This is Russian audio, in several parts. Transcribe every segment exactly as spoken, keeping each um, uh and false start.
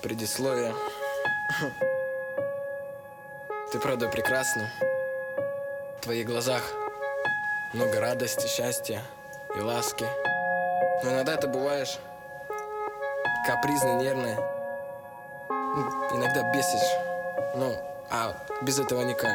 Предисловие. Ты правда прекрасна. В твоих глазах много радости, счастья и ласки. Но иногда ты бываешь капризной, нервной. Иногда бесишь. Ну, а без этого никак.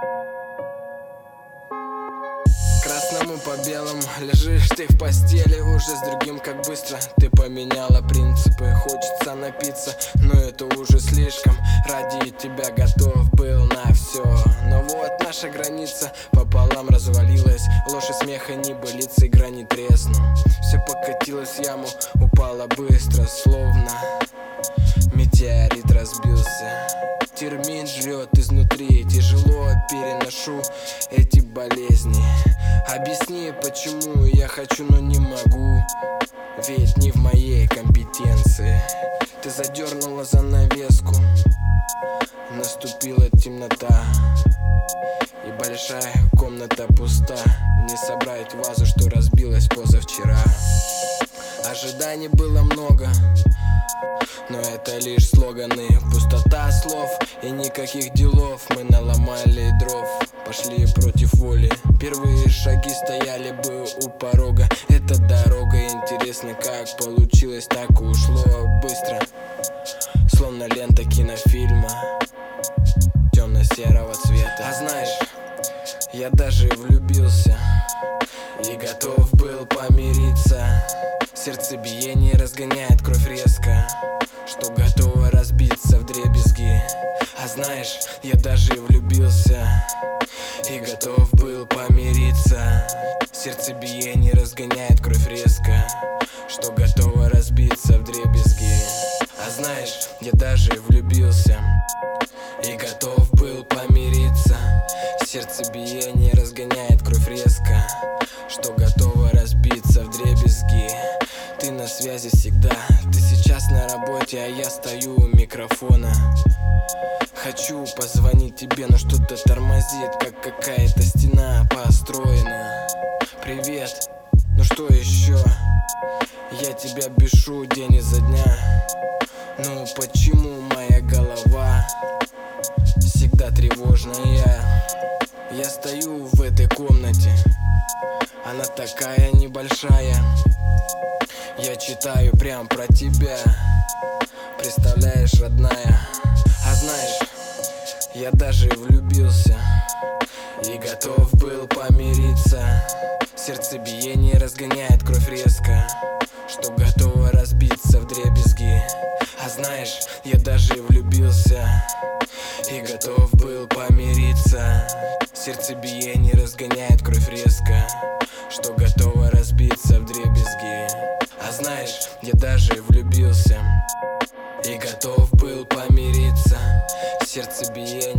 Красному по белому лежишь ты в постели уже с другим, как быстро ты поменяла принципы. Хочется напиться, но это уже слишком. Ради тебя готов был на все. Но вот наша граница пополам развалилась. Ложь и смеха, небылицы, грани тресну. Все покатилось в яму, упало быстро, словно метеорит разбился. Термин жрет изнутри, тяжело переношу эти болезни. Объясни, почему я хочу, но не могу, ведь не в моей компетенции. Ты задернула занавеску, наступила темнота, и большая комната пуста. Не собрать вазу, что разбилась позавчера. Ожиданий было много, но это лишь слоганы, пустота слов и никаких делов. Мы наломали дров, пошли против воли. Первые шаги стояли бы у порога. Эта дорога, интересно, как получилось, так и ушло быстро, словно лента кинофильма темно-серого цвета. А знаешь, я даже влюбился и готов был помириться. Сердцебиение разгоняет кровь резко, что готово разбиться вдребезги. А знаешь, я даже влюбился и готов был помириться. Сердцебиение разгоняет кровь резко, что готово разбиться вдребезги. А знаешь, я даже влюбился и готов был помириться. Сердцебиение разгоняет кровь резко, что готово разбиться вдребезги. Ты на связи всегда, ты сейчас на работе, а я стою у микрофона. Хочу позвонить тебе, но что-то тормозит, как какая-то стена построена. Привет, ну что еще? Я тебя бешу день изо дня. Ну почему моя голова всегда тревожная? Я стою в этой комнате, она такая небольшая. Я читаю прям про тебя, представляешь, родная. А знаешь, я даже влюбился и готов был помириться. Сердцебиение разгоняет кровь резко, что готово разбиться вдребезги. А знаешь, я даже влюбился и готов был помириться. Сердцебиение разгоняет кровь резко, что готово разбиться вдребезги. А знаешь, я даже влюбился и готов был помириться. Сердцебиение